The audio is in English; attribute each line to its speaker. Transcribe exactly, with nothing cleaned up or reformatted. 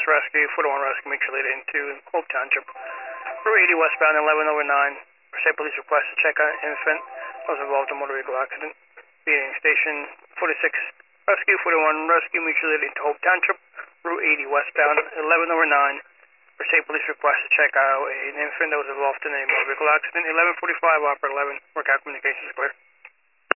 Speaker 1: Rescue, four one Rescue, make sure later into Hope Township. Route eighty westbound, eleven over nine. State Police request to check on an infant was involved in a motor vehicle accident. Being station forty-six Rescue, forty-one Rescue, make sure later into Hope Township. Route eighty westbound, eleven over nine. State Police request to check out an infant that was involved in a motor vehicle accident. eleven forty-five, Opera eleven. Workout communications clear.